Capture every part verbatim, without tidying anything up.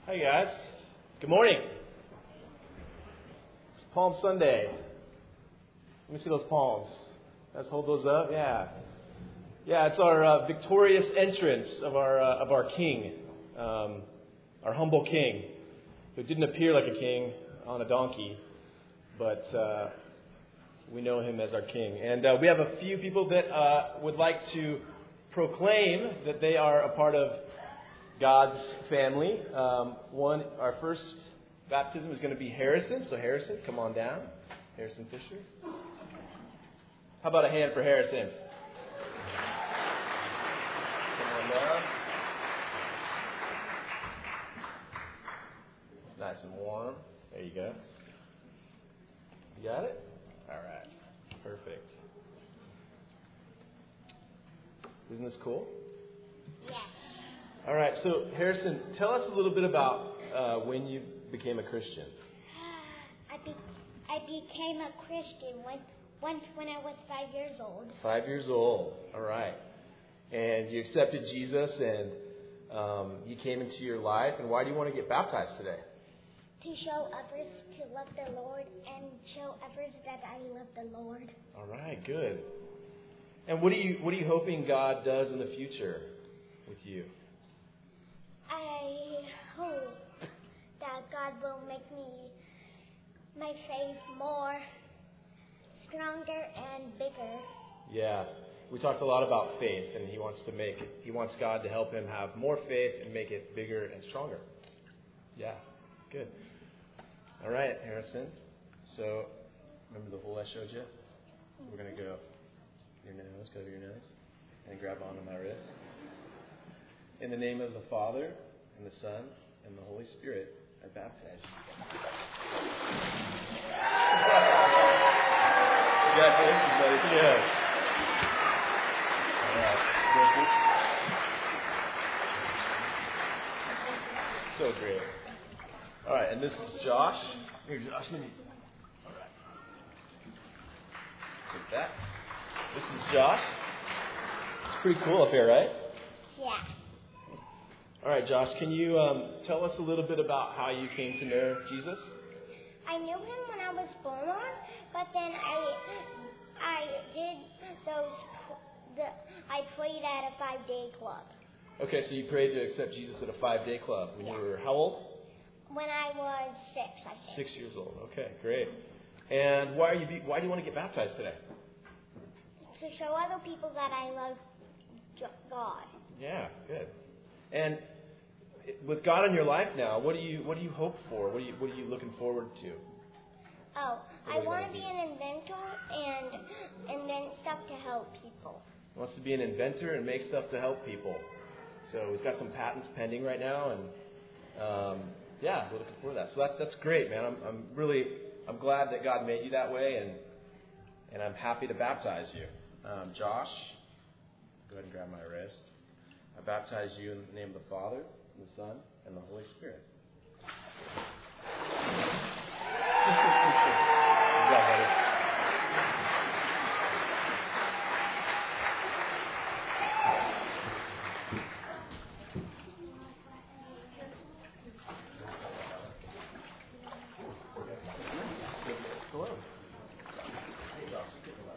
Hi guys. Good morning. It's Palm Sunday. Let me see those palms. Let's hold those up. Yeah. Yeah, it's our uh, victorious entrance of our uh, of our King, um, our humble King, who didn't appear like a king on a donkey, but uh, we know him as our King. And uh, we have a few people that uh, would like to proclaim that they are a part of God's family. Um, one, our first baptism is going to be Harrison. So Harrison, come on down. Harrison Fisher. How about a hand for Harrison? Come on down. Nice and warm. There you go. You got it? All right. Perfect. Isn't this cool? Yeah. All right. So, Harrison, tell us a little bit about uh, when you became a Christian. I, be- I became a Christian when, once when I was five years old. Five years old. All right. And you accepted Jesus, and um, he came into your life. And why do you want to get baptized today? To show others to love the Lord and show others that I love the Lord. All right. Good. And what are you what are you hoping God does in the future with you? I hope that God will make me, my faith more stronger and bigger. Yeah. We talked a lot about faith, and he wants to make it, he wants God to help him have more faith and make it bigger and stronger. Yeah. Good. All right, Harrison. So, remember the hole I showed you? We're going to go your nose, cover your nose, and grab onto my wrist. In the name of the Father, and the Son, and the Holy Spirit, I baptize you. Congratulations, buddy. Yeah. All right. So great. All right, and this is Josh. Here, Josh, let me. All right. Take that. This is Josh. It's pretty cool up here, right? Yeah. All right, Josh, can you um, tell us a little bit about how you came to know Jesus? I knew him when I was born, but then I I did those, the, I prayed at a five-day club. Okay, so you prayed to accept Jesus at a five-day club when Yeah. you were how old? When I was six, I think. Six years old. Okay, great. And why are you? Be, why do you want to get baptized today? To show other people that I love God. Yeah, good. And with God in your life now, what do you what do you hope for? What are you what are you looking forward to? Oh, What I do you want wanna to be be? an inventor and invent stuff to help people. He wants to be an inventor and make stuff to help people. So he's got some patents pending right now, and um, yeah, we're looking forward to that. So that's that's great, man. I'm I'm really I'm glad that God made you that way, and and I'm happy to baptize you. Um, Josh, go ahead and grab my wrist. I baptize you in the name of the Father, and the Son, and the Holy Spirit. Good job, buddy. Hello. Hey, Josh.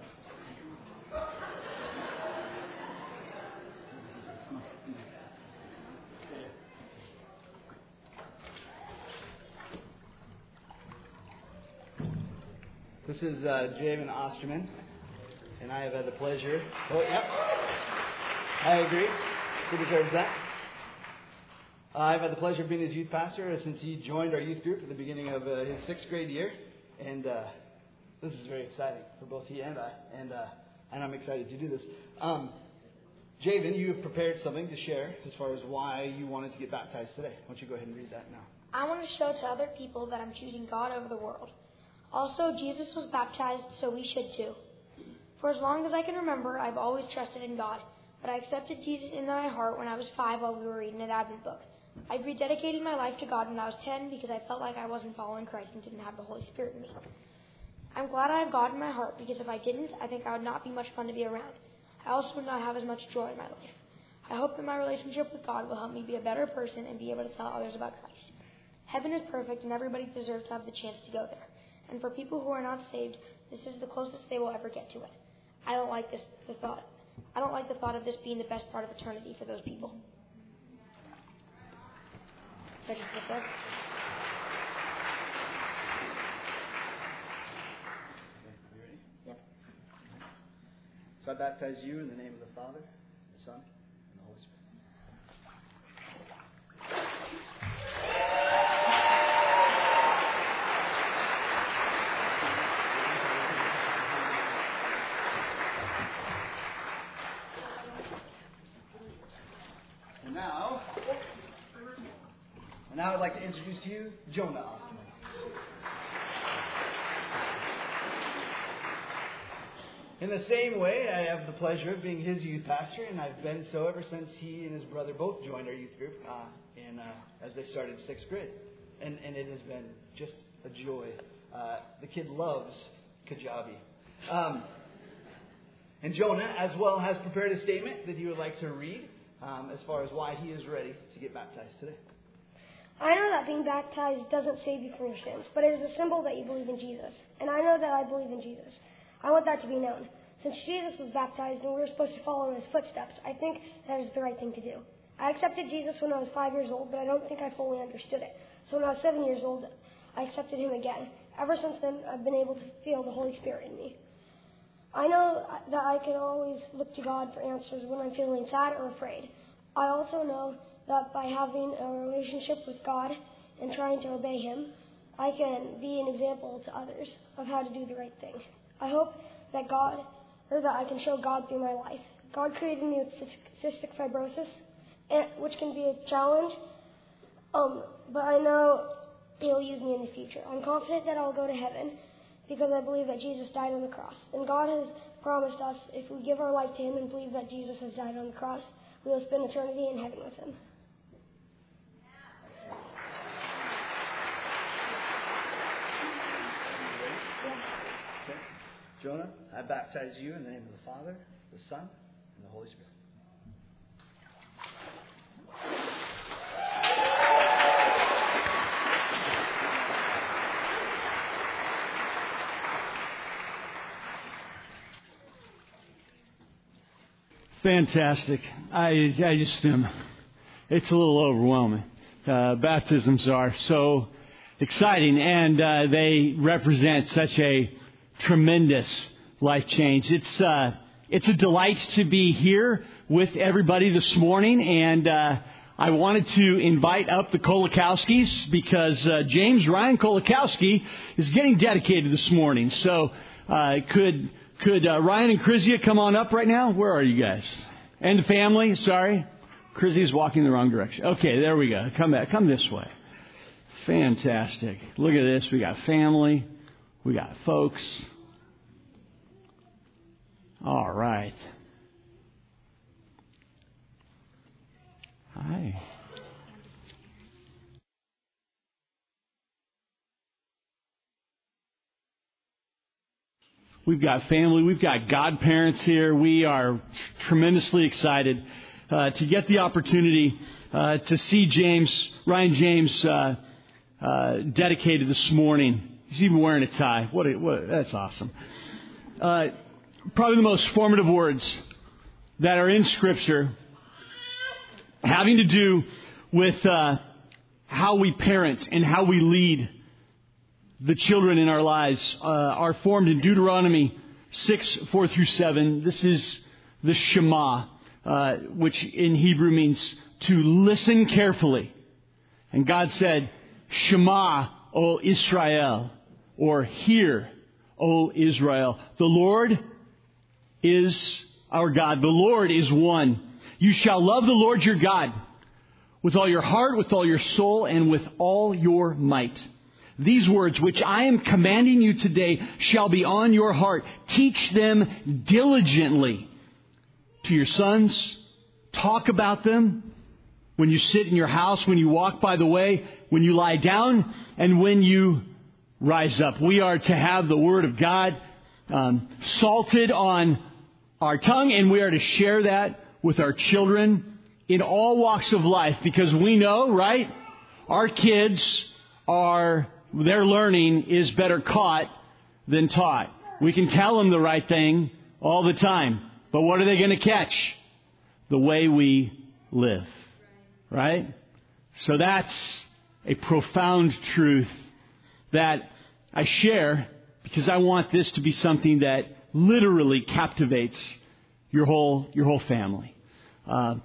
This is uh, Javen Osterman, and I have had the pleasure. Oh, yep. I agree. He deserves that. Uh, I've had the pleasure of being his youth pastor since he joined our youth group at the beginning of uh, his sixth grade year, and uh, this is very exciting for both he and I, and uh, and I'm excited to do this. Um, Javen, you have prepared something to share as far as why you wanted to get baptized today. Why don't you go ahead and read that now? I want to show to other people that I'm choosing God over the world. Also, Jesus was baptized, so we should too. For as long as I can remember, I've always trusted in God, but I accepted Jesus in my heart when I was five while we were reading an Advent book. I'd rededicated my life to God when I was ten because I felt like I wasn't following Christ and didn't have the Holy Spirit in me. I'm glad I have God in my heart because if I didn't, I think I would not be much fun to be around. I also would not have as much joy in my life. I hope that my relationship with God will help me be a better person and be able to tell others about Christ. Heaven is perfect, and everybody deserves to have the chance to go there. And for people who are not saved, this is the closest they will ever get to it. I don't like this the thought. I don't like the thought of this being the best part of eternity for those people. Should I just get there? Yep. So I baptize you in the name of the Father, the Son, and the Holy Spirit. And now, and now I'd like to introduce to you Jonah Osterman. In the same way, I have the pleasure of being his youth pastor, and I've been so ever since he and his brother both joined our youth group uh, in, uh, as they started sixth grade. And, and it has been just a joy. Uh, the kid loves Kajabi. Um, and Jonah, as well, has prepared a statement that he would like to read um, as far as why he is ready to get baptized today. I know that being baptized doesn't save you from your sins, but it is a symbol that you believe in Jesus. And I know that I believe in Jesus. I want that to be known. Since Jesus was baptized and we were supposed to follow in his footsteps, I think that is the right thing to do. I accepted Jesus when I was five years old, but I don't think I fully understood it. So when I was seven years old, I accepted him again. Ever since then, I've been able to feel the Holy Spirit in me. I know that I can always look to God for answers when I'm feeling sad or afraid. I also know that by having a relationship with God and trying to obey him, I can be an example to others of how to do the right thing. I hope that God, or that I can show God through my life. God created me with cystic fibrosis, which can be a challenge, um, but I know he'll use me in the future. I'm confident that I'll go to heaven because I believe that Jesus died on the cross. And God has promised us, if we give our life to him and believe that Jesus has died on the cross, we will spend eternity in heaven with him. Jonah, I baptize you in the name of the Father, the Son, and the Holy Spirit. Fantastic. I, I just am, it's a little overwhelming. Uh, baptisms are so exciting, and uh, they represent such a tremendous life change. It's uh, it's a delight to be here with everybody this morning, and uh, I wanted to invite up the Kolakowskis because uh, James Ryan Kolakowski is getting dedicated this morning. So uh, could could uh, Ryan and Krizia come on up right now? Where are you guys? And the family? Sorry, Krizia's walking the wrong direction. Okay, there we go. Come back. Come this way. Fantastic. Look at this. We got family. We got folks. All right. Hi. We've got family. We've got godparents here. We are tremendously excited uh, to get the opportunity uh, to see James, Ryan James, uh, uh, dedicated this morning. He's even wearing a tie. What? A, what? A, that's awesome. Uh, probably the most formative words that are in Scripture, having to do with uh, how we parent and how we lead the children in our lives, uh, are formed in Deuteronomy six, four through seven. This is the Shema, uh, which in Hebrew means to listen carefully. And God said, Shema, O Israel, or hear, O Israel. The Lord is our God. The Lord is one. You shall love the Lord your God with all your heart, with all your soul, and with all your might. These words which I am commanding you today shall be on your heart. Teach them diligently to your sons. Talk about them when you sit in your house, when you walk by the way, when you lie down, and when you rise up. We are to have the Word of God um, salted on our tongue, and we are to share that with our children in all walks of life, because we know, right, our kids are, their learning is better caught than taught. We can tell them the right thing all the time, but what are they going to catch? The way we live, right? So that's a profound truth that I share because I want this to be something that literally captivates your whole your whole family. Uh,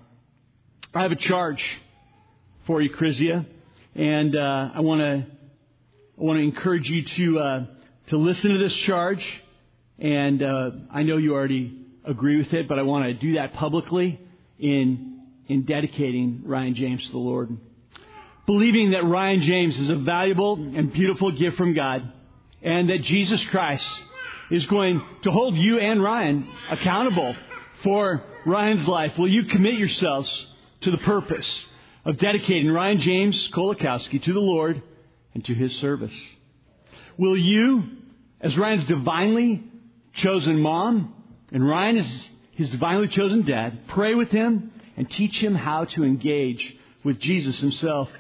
I have a charge for you, Chrysia, and uh, I want to I want to encourage you to uh, to listen to this charge. And uh, I know you already agree with it, but I want to do that publicly in in dedicating Ryan James to the Lord, believing that Ryan James is a valuable and beautiful gift from God, and that Jesus Christ is going to hold you and Ryan accountable for Ryan's life. Will you commit yourselves to the purpose of dedicating Ryan James Kolakowski to the Lord and to His service? Will you, as Ryan's divinely chosen mom and Ryan is his divinely chosen dad, pray with him and teach him how to engage with Jesus Himself?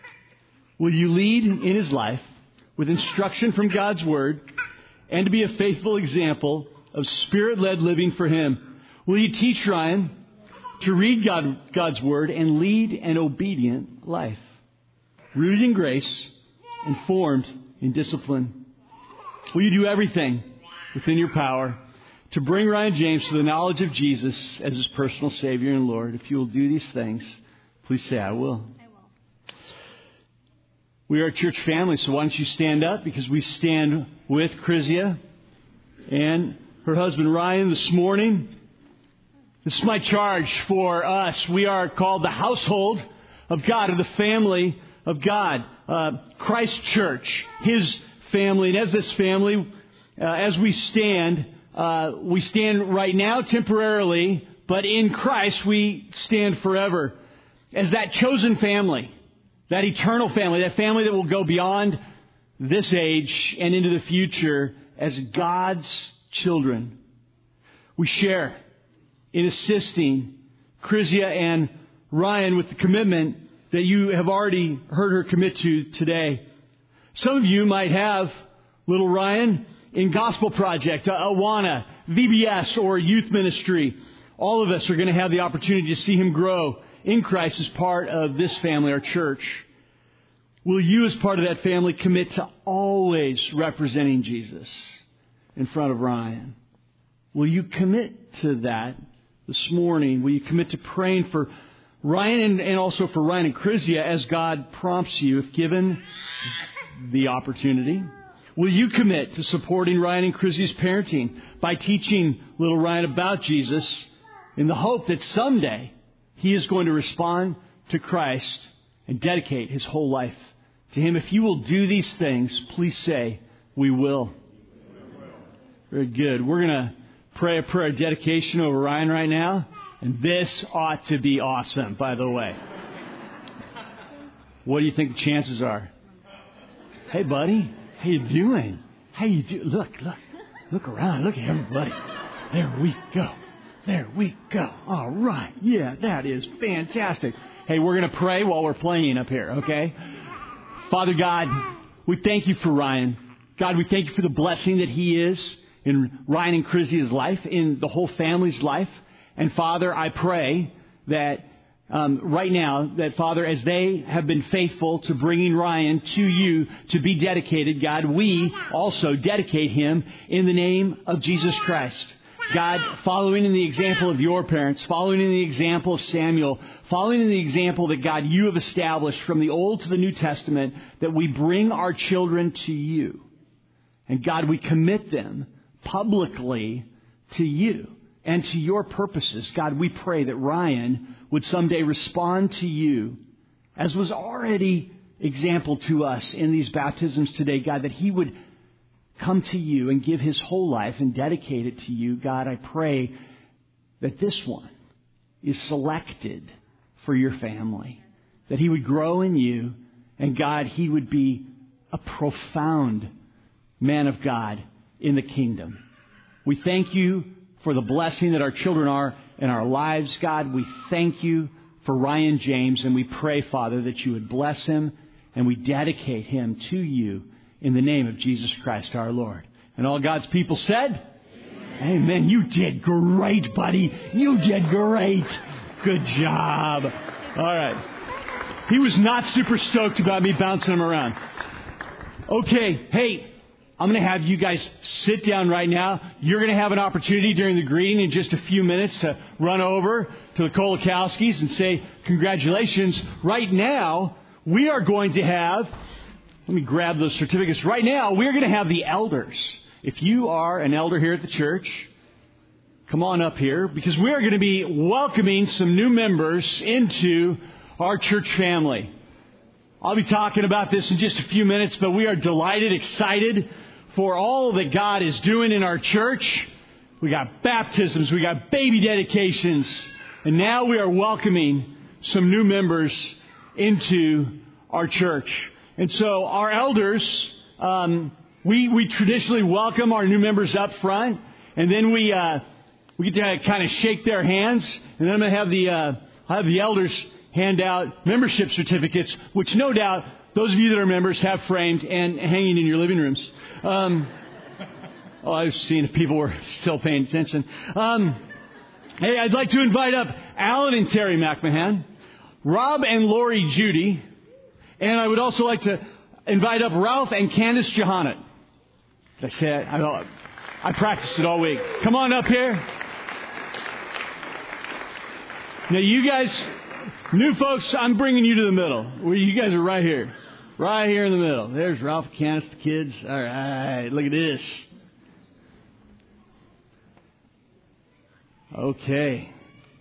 Will you lead in his life with instruction from God's Word and to be a faithful example of Spirit-led living for Him? Will you teach Ryan to read God, God's Word and lead an obedient life, rooted in grace and formed in discipline? Will you do everything within your power to bring Ryan James to the knowledge of Jesus as his personal Savior and Lord? If you will do these things, please say, I will. I will. We are a church family, so why don't you stand up, because we stand with Chrysia and her husband Ryan this morning. This is my charge for us. We are called the household of God, or the family of God. Uh, Christ Church, His family. And as this family, uh, as we stand, uh, we stand right now temporarily, but in Christ we stand forever. As that chosen family, that eternal family, that family that will go beyond this age and into the future as God's children. We share in assisting Chrysia and Ryan with the commitment that you have already heard her commit to today. Some of you might have little Ryan in Gospel Project, Awana, V B S, or youth ministry. All of us are going to have the opportunity to see him grow in Christ as part of this family, our church. Will you, as part of that family, commit to always representing Jesus in front of Ryan? Will you commit to that this morning? Will you commit to praying for Ryan and, and also for Ryan and Chrysia as God prompts you, if given the opportunity? Will you commit to supporting Ryan and Chrysia's parenting by teaching little Ryan about Jesus in the hope that someday he is going to respond to Christ and dedicate his whole life to Him? If you will do these things, please say, we will. Very good. We're going to pray a prayer of dedication over Ryan right now. And this ought to be awesome, by the way. What do you think the chances are? Hey, buddy. How you doing? How you do? Look, look. Look around. Look at everybody. There we go. There we go. All right. Yeah, that is fantastic. Hey, we're going to pray while we're playing up here, okay? Father God, we thank You for Ryan. God, we thank You for the blessing that he is in Ryan and Chrysia's life, in the whole family's life. And Father, I pray that um, right now, that Father, as they have been faithful to bringing Ryan to You to be dedicated, God, we also dedicate him in the name of Jesus Christ. God, following in the example of Your parents, following in the example of Samuel, following in the example that, God, You have established from the Old to the New Testament, that we bring our children to You. And God, we commit them publicly to You and to Your purposes. God, we pray that Ryan would someday respond to You, as was already example to us in these baptisms today. God, that he would come to You and give his whole life and dedicate it to You. God, I pray that this one is selected for Your family, that he would grow in You, and God, he would be a profound man of God in the kingdom. We thank You for the blessing that our children are in our lives, God. We thank You for Ryan James, and we pray, Father, that You would bless him and we dedicate him to you in the name of Jesus Christ our Lord. And all God's people said, Amen. Amen. You did great, buddy. You did great. Good job. All right. He was not super stoked about me bouncing him around. Okay. Hey, I'm going to have you guys sit down right now. You're going to have an opportunity during the greeting in just a few minutes to run over to the Kolakowskis and say congratulations. Right now, we are going to have, let me grab those certificates. Right now, we're going to have the elders. If you are an elder here at the church, come on up here, because we are going to be welcoming some new members into our church family. I'll be talking about this in just a few minutes, but we are delighted, excited for all that God is doing in our church. We got baptisms, we got baby dedications, and now we are welcoming some new members into our church. And so our elders, um, we we traditionally welcome our new members up front, and then we uh, we get to kind of shake their hands, and then I'm going to have the uh, have the elders hand out membership certificates, which no doubt those of you that are members have framed and hanging in your living rooms. Um, oh, I was seeing if people were still paying attention. Um, hey, I'd like to invite up Alan and Terry McMahon, Rob and Lori Judy, and I would also like to invite up Ralph and Candace Johannet. Did I say it? I, I practiced it all week. Come on up here. Now, you guys, new folks, I'm bringing you to the middle. Where you guys are right here. Right here in the middle. There's Ralph and Candace, the kids. All right, look at this. Okay.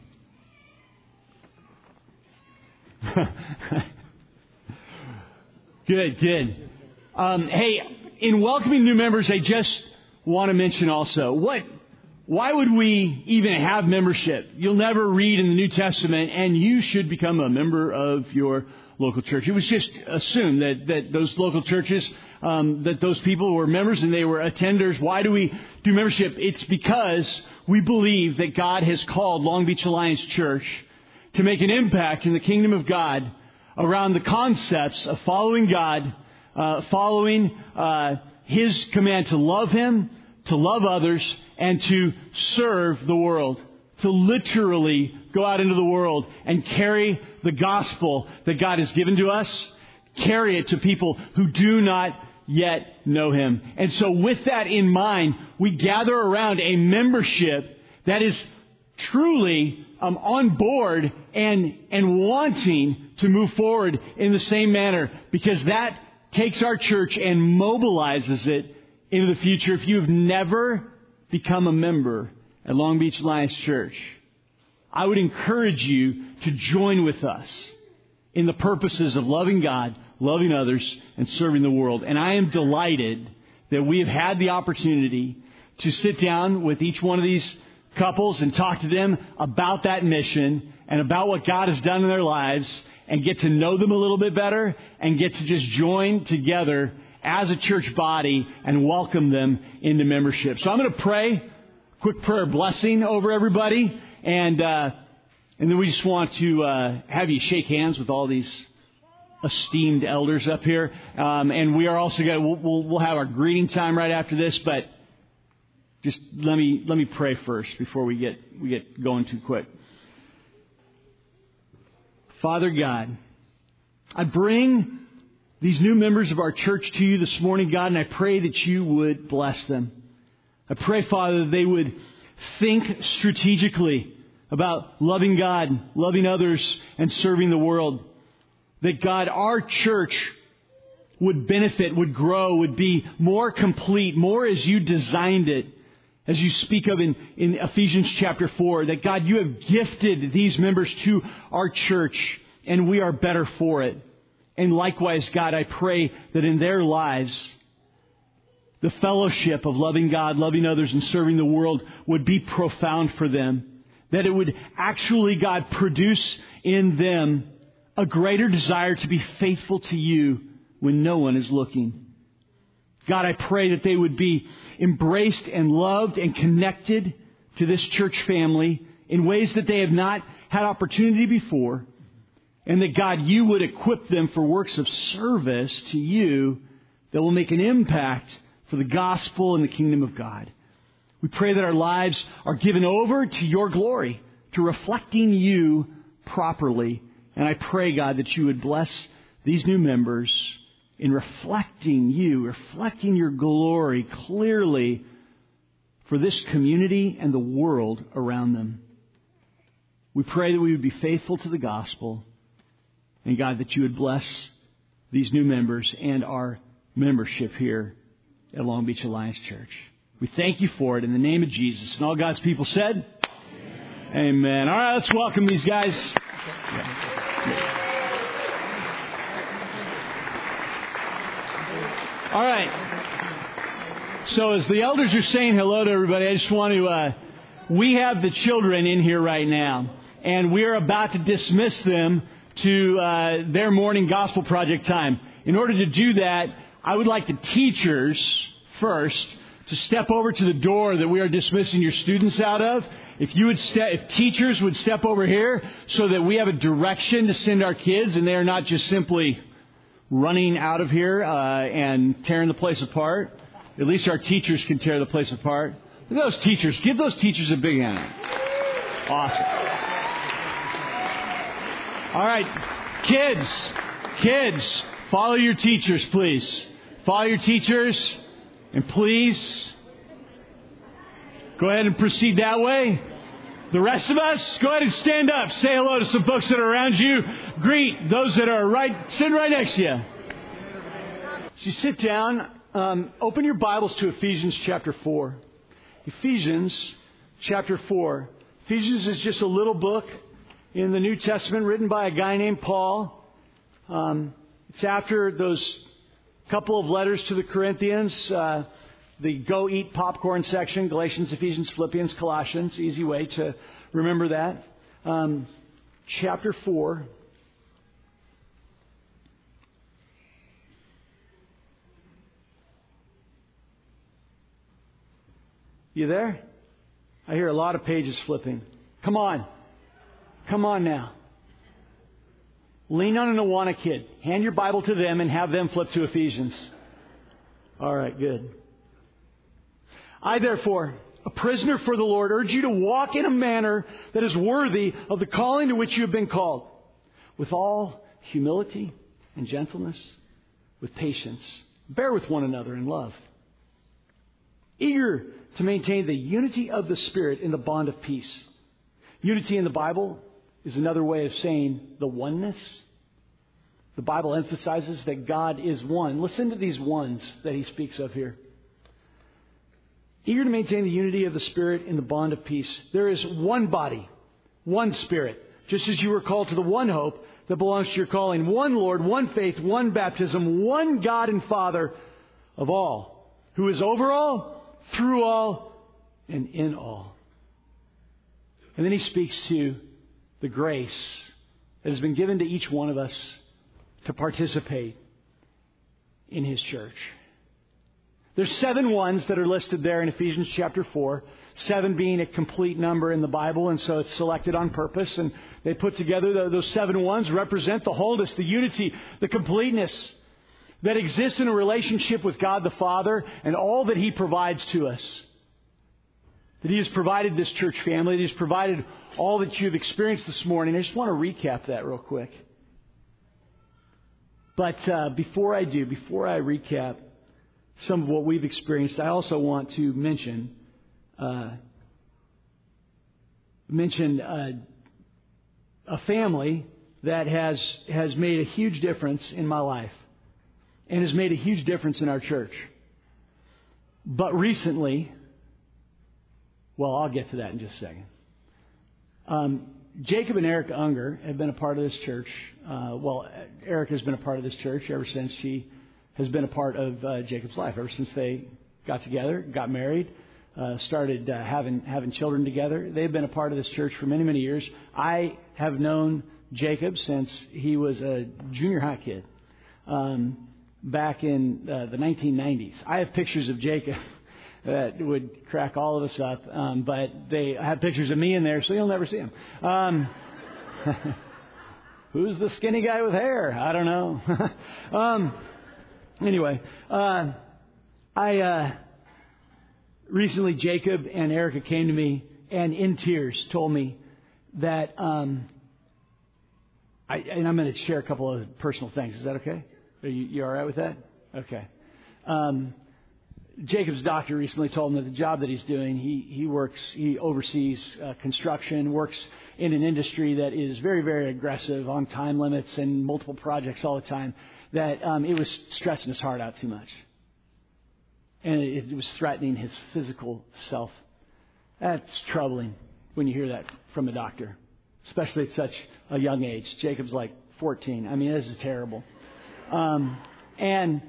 Good, good. Um, hey, in welcoming new members, I just want to mention also, what, why would we even have membership? You'll never read in the New Testament, and you should become a member of your local church. It was just assumed that, that those local churches, um, that those people were members and they were attenders. Why do we do membership? It's because we believe that God has called Long Beach Alliance Church to make an impact in the kingdom of God around the concepts of following God, uh, following uh, His command to love Him, to love others, and to serve the world. To literally go out into the world and carry the gospel that God has given to us, carry it to people who do not yet know Him. And so with that in mind, we gather around a membership that is truly um, on board and and wanting to move forward in the same manner, because that takes our church and mobilizes it into the future. If you've never become a member at Long Beach Alliance Church, I would encourage you to join with us in the purposes of loving God, loving others, and serving the world. And I am delighted that we have had the opportunity to sit down with each one of these couples and talk to them about that mission and about what God has done in their lives, and get to know them a little bit better and get to just join together as a church body and welcome them into membership. So I'm going to pray, quick prayer blessing over everybody, and uh, and then we just want to uh, have you shake hands with all these esteemed elders up here, um, and we are also going to we'll, we'll we'll have our greeting time right after this, but just let me let me pray first before we get we get going too quick. Father God, I bring these new members of our church to you this morning, God, and I pray that you would bless them. I pray, Father, that they would think strategically about loving God, loving others, and serving the world. That, God, our church would benefit, would grow, would be more complete, more as you designed it, as you speak of in, in Ephesians chapter four. That, God, you have gifted these members to our church, and we are better for it. And likewise, God, I pray that in their lives, the fellowship of loving God, loving others, and serving the world would be profound for them. That it would actually, God, produce in them a greater desire to be faithful to you when no one is looking. God, I pray that they would be embraced and loved and connected to this church family in ways that they have not had opportunity before. And that, God, you would equip them for works of service to you that will make an impact for the gospel and the kingdom of God. We pray that our lives are given over to your glory, to reflecting you properly. And I pray, God, that you would bless these new members in reflecting you, reflecting your glory clearly for this community and the world around them. We pray that we would be faithful to the gospel. And God, that you would bless these new members and our membership here at Long Beach Alliance Church. We thank you for it in the name of Jesus. And all God's people said, Amen. Amen. All right, let's welcome these guys. All right. So as the elders are saying hello to everybody, I just want to, uh, we have the children in here right now, and we're about to dismiss them to uh, their morning gospel project time. In order to do that, I would like the teachers first to step over to the door that we are dismissing your students out of. If you would, ste- if teachers would step over here so that we have a direction to send our kids, and they are not just simply running out of here uh, and tearing the place apart. At least our teachers can tear the place apart. Look at those teachers. Give those teachers a big hand. Awesome. All right, kids, kids, follow your teachers, please. Follow your teachers. And please, go ahead and proceed that way. The rest of us, go ahead and stand up. Say hello to some folks that are around you. Greet those that are right, sitting right next to you. As you sit down, um, open your Bibles to Ephesians chapter four. Ephesians chapter four. Ephesians is just a little book in the New Testament written by a guy named Paul. Um, it's after those couple of letters to the Corinthians, uh, the go eat popcorn section, Galatians, Ephesians, Philippians, Colossians. Easy way to remember that. Um, chapter four. You there? I hear a lot of pages flipping. Come on. Come on now. Lean on an Awana kid. Hand your Bible to them and have them flip to Ephesians. All right, good. I, therefore, a prisoner for the Lord, urge you to walk in a manner that is worthy of the calling to which you have been called, with all humility and gentleness, with patience. Bear with one another in love. Eager to maintain the unity of the Spirit in the bond of peace. Unity in the Bible is another way of saying the oneness. The Bible emphasizes that God is one. Listen to these ones that he speaks of here. Eager to maintain the unity of the Spirit in the bond of peace. There is one body, one Spirit, just as you were called to the one hope that belongs to your calling. One Lord, one faith, one baptism, one God and Father of all, who is over all, through all, and in all. And then he speaks to the grace that has been given to each one of us to participate in his church. There's seven ones that are listed there in Ephesians chapter four, seven being a complete number in the Bible, and so it's selected on purpose. And they put together those seven ones represent the wholeness, the unity, the completeness that exists in a relationship with God the Father and all that he provides to us. That he has provided this church family, that he has provided all that you've experienced this morning. I just want to recap that real quick. But uh, before I do, before I recap some of what we've experienced, I also want to mention uh, mention uh, a family that has has made a huge difference in my life and has made a huge difference in our church. But recently, well, I'll get to that in just a second. Um, Jacob and Erica Unger have been a part of this church. Uh, well, Erica has been a part of this church ever since she has been a part of uh, Jacob's life. Ever since they got together, got married, uh, started uh, having having children together. They've been a part of this church for many, many years. I have known Jacob since he was a junior high kid, um, back in uh, the nineteen nineties. I have pictures of Jacob that would crack all of us up, um, but they have pictures of me in there, so you'll never see them. Um, Who's the skinny guy with hair? I don't know. um, anyway, uh, I uh, recently Jacob and Erica came to me and in tears told me that, um, I, and I'm going to share a couple of personal things. Is that okay? Are you, you all right with that? Okay. Um, Jacob's doctor recently told him that the job that he's doing, he, he works, he oversees uh, construction, works in an industry that is very, very aggressive on time limits and multiple projects all the time, that um, it was stressing his heart out too much. And it, it was threatening his physical self. That's troubling when you hear that from a doctor, especially at such a young age. Jacob's like fourteen. I mean, this is terrible. Um, and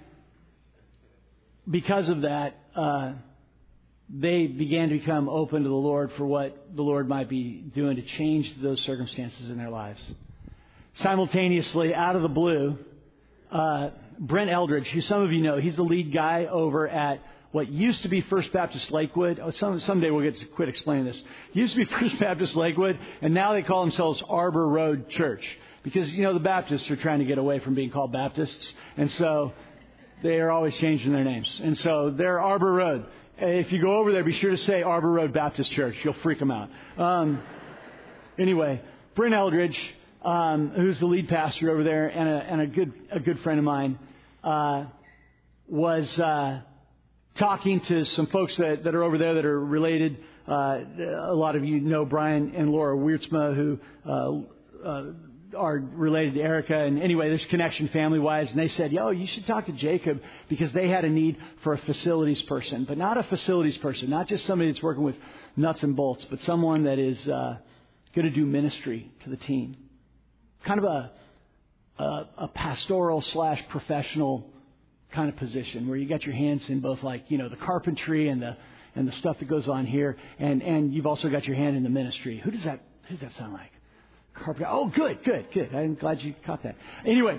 because of that, uh, they began to become open to the Lord for what the Lord might be doing to change those circumstances in their lives. Simultaneously, out of the blue, uh, Brent Eldridge, who some of you know, he's the lead guy over at what used to be First Baptist Lakewood. Oh, some, someday we'll get to quit explaining this. It used to be First Baptist Lakewood, and now they call themselves Arbor Road Church. Because, you know, the Baptists are trying to get away from being called Baptists, and so they are always changing their names. And so they're Arbor Road. If you go over there, be sure to say Arbor Road Baptist Church. You'll freak them out. Um, anyway, Brent Eldridge, um, who's the lead pastor over there and a, and a good a good friend of mine, uh, was uh, talking to some folks that, that are over there that are related. Uh, a lot of you know Brian and Laura Wiertzma, who uh, uh, are related to Erica. And anyway, there's connection family-wise. And they said, yo, you should talk to Jacob because they had a need for a facilities person. But not a facilities person, not just somebody that's working with nuts and bolts, but someone that is uh, going to do ministry to the team. Kind of a, a, a pastoral slash professional kind of position where you got your hands in both, like, you know, the carpentry and the and the stuff that goes on here. And, and you've also got your hand in the ministry. Who does that, who does that sound like? Carpenter. Oh, good, good, good. I'm glad you caught that. Anyway,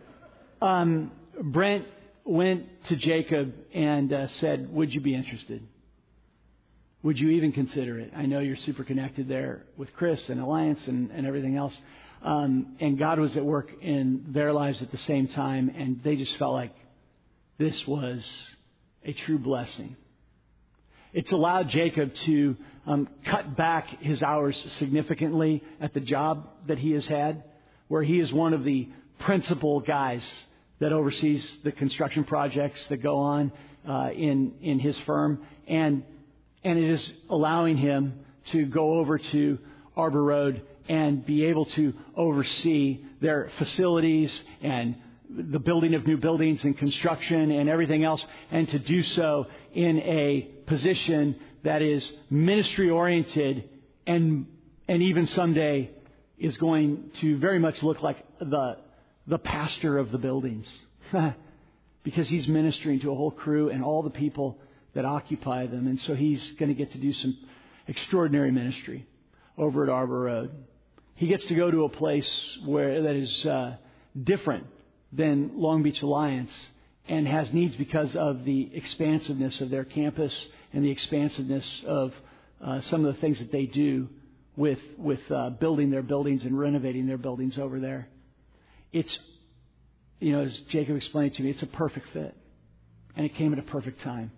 um, Brent went to Jacob and uh, said, would you be interested? Would you even consider it? I know you're super connected there with Chris and Alliance and, and everything else. Um, and God was at work in their lives at the same time, and they just felt like this was a true blessing. It's allowed Jacob to um, cut back his hours significantly at the job that he has had, where he is one of the principal guys that oversees the construction projects that go on uh, in in his firm, and and it is allowing him to go over to Arbor Road and be able to oversee their facilities and the building of new buildings and construction and everything else, and to do so in a position that is ministry oriented and and even someday is going to very much look like the the pastor of the buildings because he's ministering to a whole crew and all the people that occupy them. And so he's going to get to do some extraordinary ministry over at Arbor Road. He gets to go to a place where that is uh, different than Long Beach Alliance and has needs because of the expansiveness of their campus and the expansiveness of uh, some of the things that they do with with uh, building their buildings and renovating their buildings over there. It's, you know, as Jacob explained to me, it's a perfect fit. And it came at a perfect time.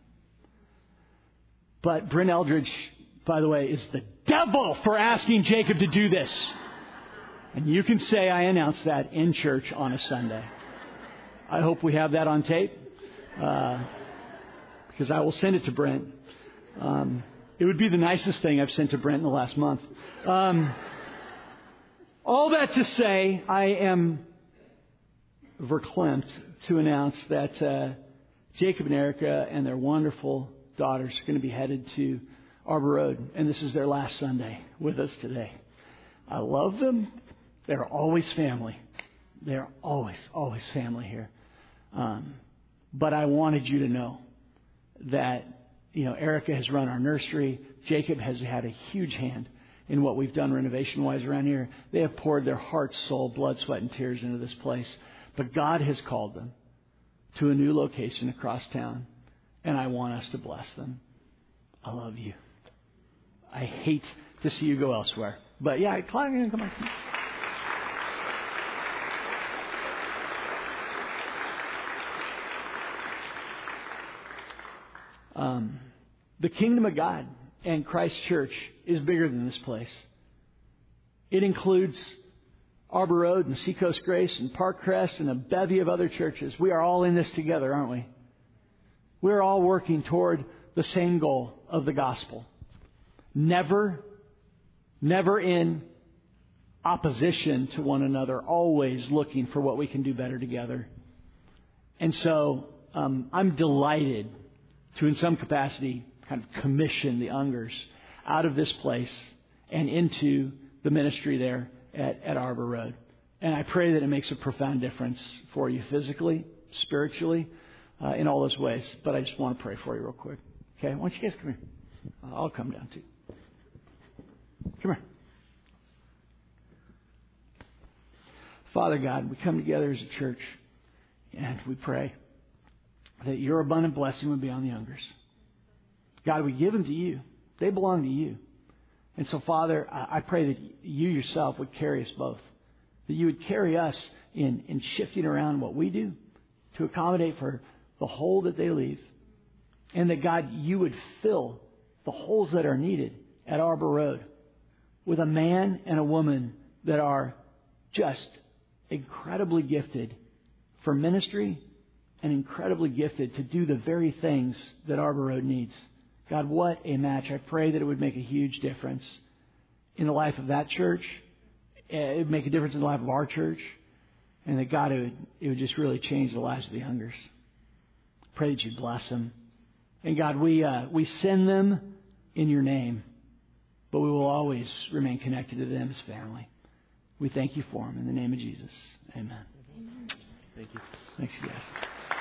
But Brent Eldridge, by the way, is the devil for asking Jacob to do this. And you can say I announced that in church on a Sunday. I hope we have that on tape, uh, because I will send it to Brent. Um, it would be the nicest thing I've sent to Brent in the last month. Um, all that to say, I am verklempt to announce that uh, Jacob and Erica and their wonderful daughters are going to be headed to Arbor Road, and this is their last Sunday with us today. I love them. They're always family. They're always, always family here. Um, but I wanted you to know that, you know, Erica has run our nursery. Jacob has had a huge hand in what we've done renovation-wise around here. They have poured their heart, soul, blood, sweat, and tears into this place. But God has called them to a new location across town, and I want us to bless them. I love you. I hate to see you go elsewhere. But yeah, Claudia, come on. Um, the kingdom of God and Christ Church is bigger than this place. It includes Arbor Road and Seacoast Grace and Park Crest and a bevy of other churches. We are all in this together, aren't we? We're all working toward the same goal of the gospel. Never, never in opposition to one another, always looking for what we can do better together. And so um, I'm delighted to, in some capacity, kind of commission the Ungers out of this place and into the ministry there at, at Arbor Road. And I pray that it makes a profound difference for you physically, spiritually, uh, in all those ways. But I just want to pray for you real quick. Okay, why don't you guys come here? I'll come down too. Come here. Father God, we come together as a church and we pray that your abundant blessing would be on the Ungers. God, we give them to you. They belong to you. And so, Father, I pray that you yourself would carry us both. That you would carry us in, in shifting around what we do to accommodate for the hole that they leave. And that, God, you would fill the holes that are needed at Arbor Road with a man and a woman that are just incredibly gifted for ministry and incredibly gifted to do the very things that Arbor Road needs. God, what a match. I pray that it would make a huge difference in the life of that church. It would make a difference in the life of our church. And that, God, it would, it would just really change the lives of the Ungers. Pray that you'd bless them. And, God, we uh, we send them in your name, but we will always remain connected to them as family. We thank you for them in the name of Jesus. Amen. Amen. Thank you. Thanks, you guys.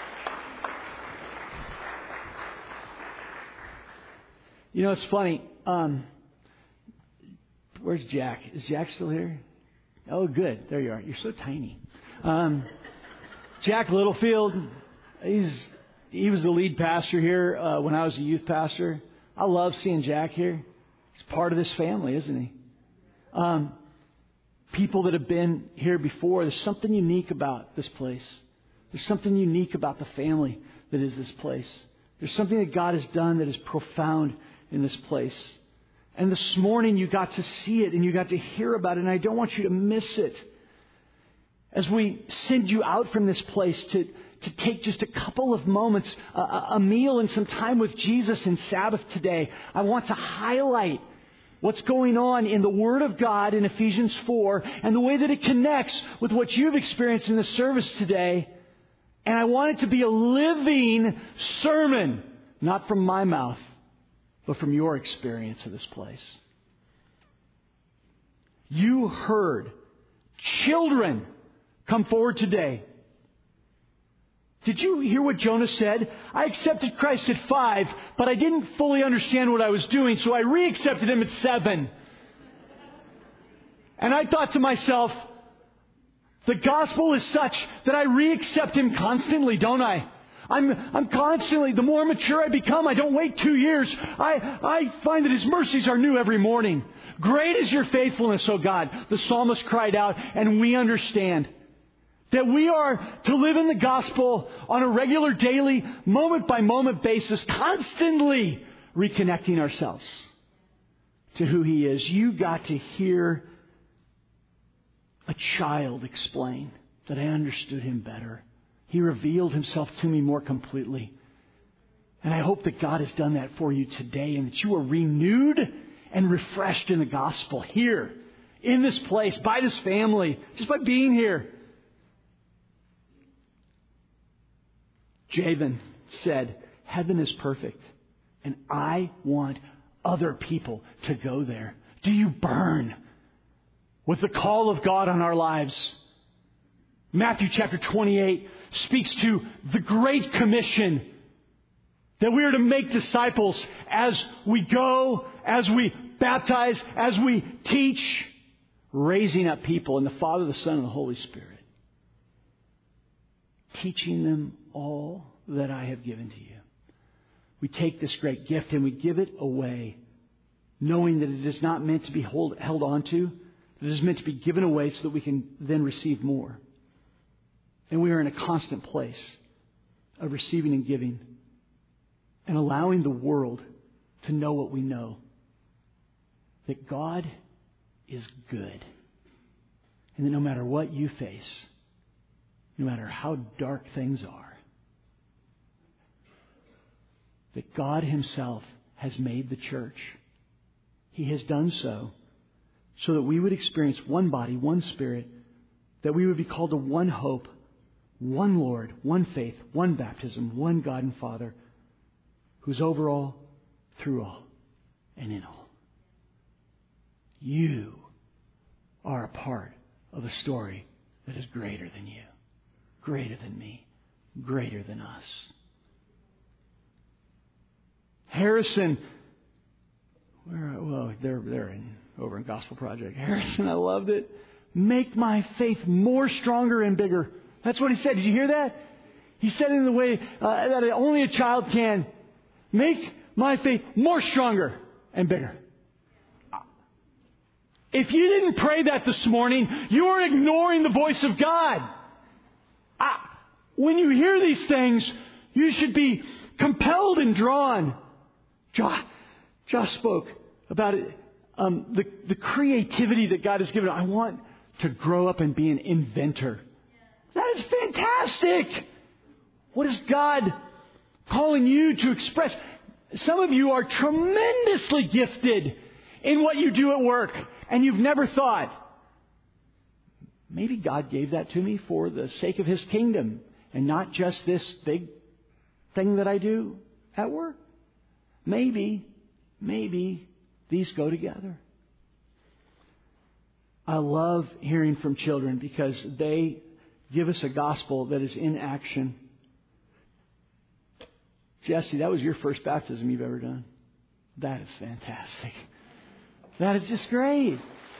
You know, it's funny. Um, where's Jack? Is Jack still here? Oh, good. There you are. You're so tiny. Um, Jack Littlefield, he's he was the lead pastor here uh, when I was a youth pastor. I love seeing Jack here. He's part of this family, isn't he? Um, people that have been here before, there's something unique about this place. There's something unique about the family that is this place. There's something that God has done that is profound in this place. And this morning you got to see it and you got to hear about it, and I don't want you to miss it. As we send you out from this place to, to take just a couple of moments, a, a meal and some time with Jesus in Sabbath today, I want to highlight what's going on in the Word of God in Ephesians four and the way that it connects with what you've experienced in the service today. And I want it to be a living sermon, not from my mouth, but from your experience of this place. You heard children come forward today. Did you hear what Jonah said? I accepted Christ at five, but I didn't fully understand what I was doing, so I re-accepted Him at seven. And I thought to myself, the gospel is such that I re-accept Him constantly, don't I? I'm, I'm constantly, the more mature I become, I don't wait two years. I, I find that His mercies are new every morning. Great is your faithfulness, O God. The psalmist cried out, and we understand that we are to live in the gospel on a regular, daily, moment-by-moment basis, constantly reconnecting ourselves to who He is. You got to hear a child explain that I understood Him better. He revealed Himself to me more completely. And I hope that God has done that for you today and that you are renewed and refreshed in the gospel here, in this place, by this family, just by being here. Javen said, heaven is perfect, and I want other people to go there. Do you burn with the call of God on our lives? Matthew chapter twenty-eight speaks to the Great Commission, that we are to make disciples as we go, as we baptize, as we teach, raising up people in the Father, the Son, and the Holy Spirit. Teaching them all that I have given to you. We take this great gift and we give it away, knowing that it is not meant to be hold, held on to. It is meant to be given away so that we can then receive more. And we are in a constant place of receiving and giving. and allowing the world to know what we know. That God is good. And that no matter what you face, no matter how dark things are, that God Himself has made the church. He has done so so that we would experience one body, one Spirit, that we would be called to one hope, one Lord, one faith, one baptism, one God and Father, who's over all, through all, and in all. You are a part of a story that is greater than you, greater than me, greater than us. Harrison, where, well, they're they're in, over in Gospel Project. Harrison, I loved it. Make my faith more stronger and bigger. That's what he said. Did you hear that? He said it in the way uh, that only a child can. Make my faith more stronger and bigger. If you didn't pray that this morning, you are ignoring the voice of God. I, when you hear these things, you should be compelled and drawn. Josh, Josh spoke about it, um, the, the creativity that God has given. I want to grow up and be an inventor. That is fantastic. What is God calling you to express? Some of you are tremendously gifted in what you do at work, and you've never thought, maybe God gave that to me for the sake of His kingdom and not just this big thing that I do at work. Maybe, maybe these go together. I love hearing from children because they give us a gospel that is in action. Jesse, that was your first baptism you've ever done. That is fantastic. That is just great.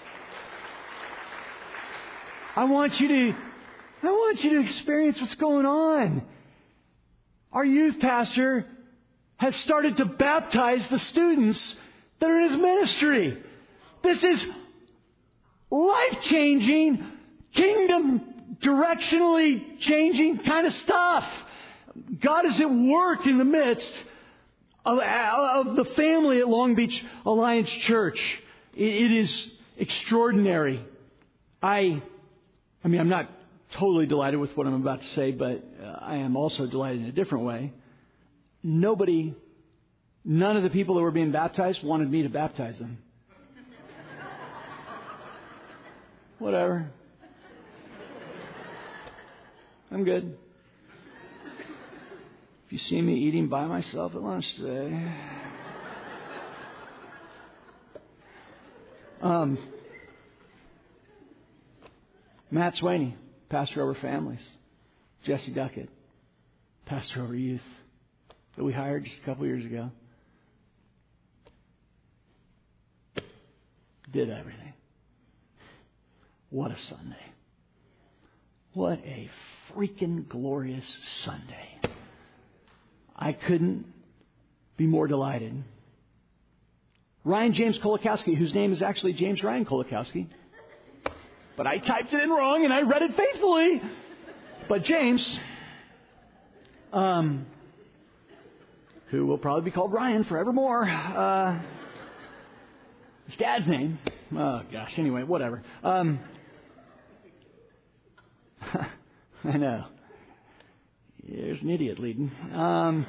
I want you to, I want you to experience what's going on. Our youth pastor has started to baptize the students that are in his ministry. This is life-changing, kingdom directionally changing kind of stuff. God is at work in the midst of, of the family at Long Beach Alliance Church. It, it is extraordinary. I, I mean, I'm not totally delighted with what I'm about to say, but uh, I am also delighted in a different way. Nobody, none of the people that were being baptized wanted me to baptize them. Whatever. I'm good. If you see me eating by myself at lunch today. Um, Matt Swaney, pastor over families. Jesse Duckett, pastor over youth, that we hired just a couple years ago. Did everything. What a Sunday. What a freaking glorious Sunday. I couldn't be more delighted. Ryan James Kolakowski, whose name is actually James Ryan Kolakowski. But I typed it in wrong and I read it faithfully. But James, um, who will probably be called Ryan forevermore, uh, his dad's name. Oh, gosh. Anyway, whatever. Um, I know. There's an idiot leading. Um,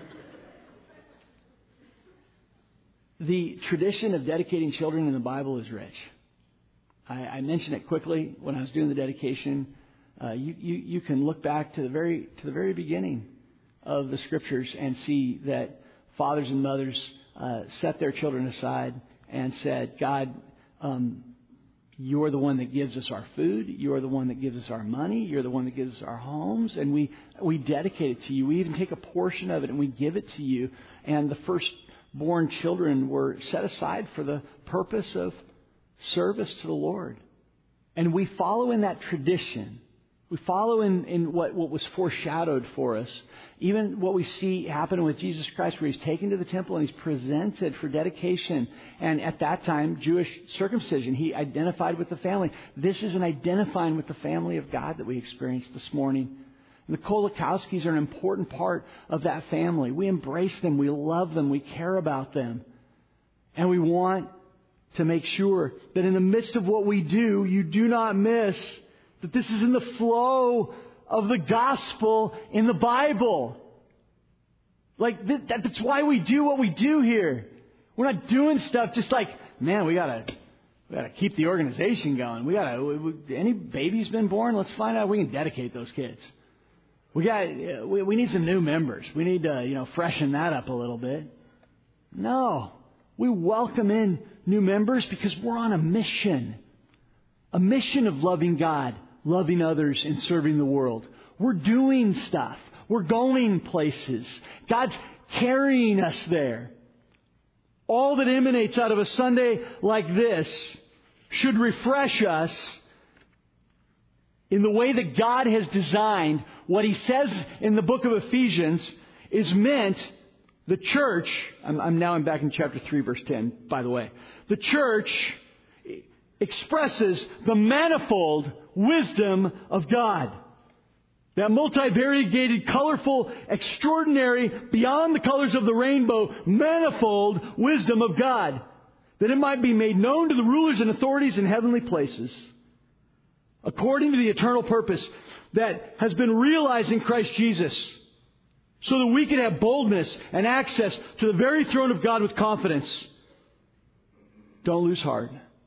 the tradition of dedicating children in the Bible is rich. I, I mentioned it quickly when I was doing the dedication. Uh, you, you, you can look back to the very to the very beginning of the Scriptures and see that fathers and mothers uh, set their children aside and said, God, um, you're the one that gives us our food. You're the one that gives us our money. You're the one that gives us our homes. And we, we dedicate it to you. We even take a portion of it and we give it to you. And the firstborn children were set aside for the purpose of service to the Lord. And we follow in that tradition. We follow in, in what, what was foreshadowed for us. Even what we see happen with Jesus Christ, where He's taken to the temple and He's presented for dedication. And at that time, Jewish circumcision, He identified with the family. This is an identifying with the family of God that we experienced this morning. And the Kolakowskis are an important part of that family. We embrace them. We love them. We care about them. And we want to make sure that in the midst of what we do, you do not miss that this is in the flow of the gospel in the Bible. Like, that's why we do what we do here. We're not doing stuff just like, man, we gotta, we gotta keep the organization going. We gotta, we, we, any baby's been born? Let's find out if we can dedicate those kids. We got, we, we need some new members. We need to, you know, freshen that up a little bit. No, we welcome in new members because we're on a mission. A mission of loving God, loving others, and serving the world. We're doing stuff. We're going places. God's carrying us there. All that emanates out of a Sunday like this should refresh us in the way that God has designed. What He says in the book of Ephesians is meant, the church, I'm, I'm now I'm back in chapter three, verse ten, by the way. The church expresses the manifold wisdom of God. That multivariegated, colorful, extraordinary, beyond the colors of the rainbow, manifold wisdom of God. That it might be made known to the rulers and authorities in heavenly places, according to the eternal purpose that has been realized in Christ Jesus, so that we can have boldness and access to the very throne of God with confidence. Don't lose heart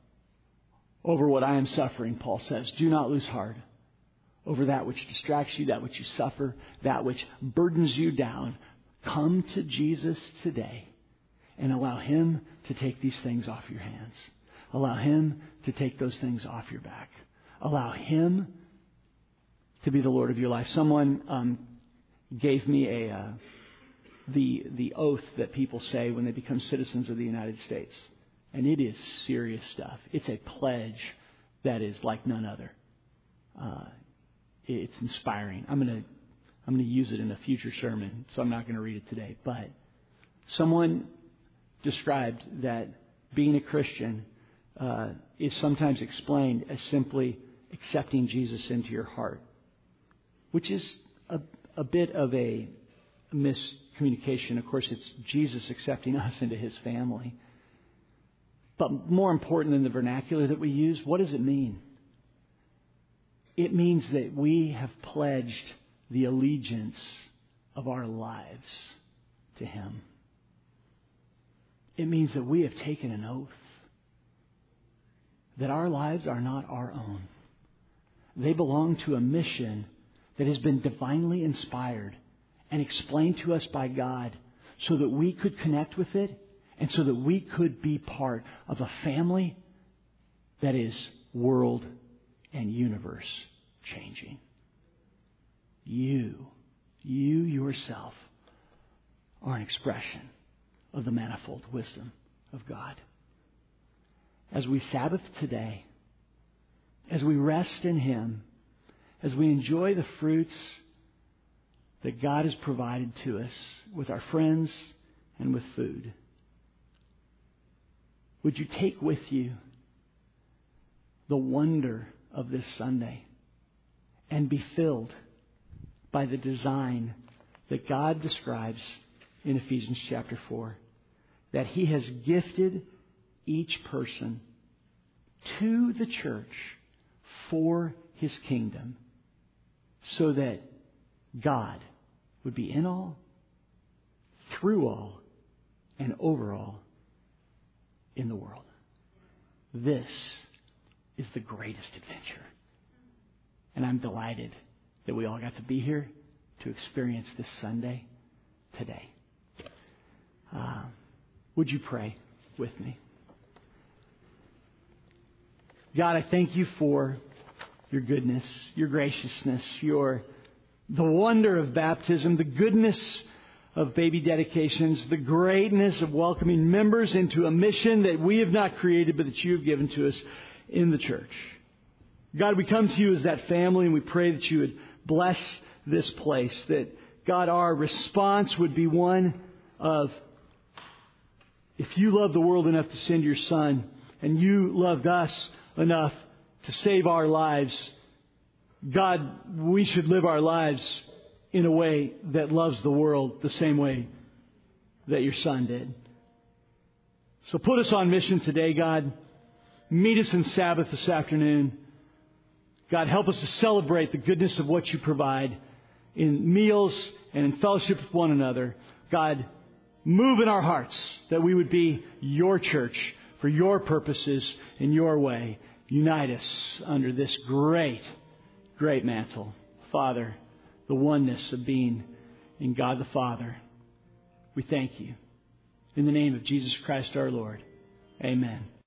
over what I am suffering, Paul says. Do not lose heart over that which distracts you, that which you suffer, that which burdens you down. Come to Jesus today and allow Him to take these things off your hands. Allow Him to take those things off your back. Allow Him to be the Lord of your life. Someone um, gave me a uh, the the oath that people say when they become citizens of the United States. And it is serious stuff. It's a pledge that is like none other. Uh, it's inspiring. I'm going to I'm going to use it in a future sermon, so I'm not going to read it today. But someone described that being a Christian uh, is sometimes explained as simply accepting Jesus into your heart, which is a, a bit of a miscommunication. Of course, it's Jesus accepting us into His family. But more important than the vernacular that we use, what does it mean? It means that we have pledged the allegiance of our lives to Him. It means that we have taken an oath that our lives are not our own. They belong to a mission that has been divinely inspired and explained to us by God so that we could connect with it and so that we could be part of a family that is world and universe changing. You, you yourself are an expression of the manifold wisdom of God. As we Sabbath today, as we rest in Him, as we enjoy the fruits that God has provided to us with our friends and with food, would you take with you the wonder of this Sunday and be filled by the design that God describes in Ephesians chapter four, that He has gifted each person to the church for His kingdom so that God would be in all, through all, and over all in the world. This is the greatest adventure. And I'm delighted that we all got to be here to experience this Sunday today. Uh, would you pray with me? God, I thank You for Your goodness, Your graciousness, Your the wonder of baptism, the goodness of baby dedications, the greatness of welcoming members into a mission that we have not created but that You have given to us in the church. God, we come to You as that family and we pray that You would bless this place, that God, our response would be one of, if You loved the world enough to send Your Son and You loved us enough to save our lives, God, we should live our lives in a way that loves the world the same way that your Son did. So put us on mission today, God. Meet us in Sabbath this afternoon. God, help us to celebrate the goodness of what you provide in meals and in fellowship with one another. God, move in our hearts that we would be your church for your purposes in your way. Unite us under this great, great mantle. Father, the oneness of being in God the Father. We thank you. In the name of Jesus Christ our Lord. Amen.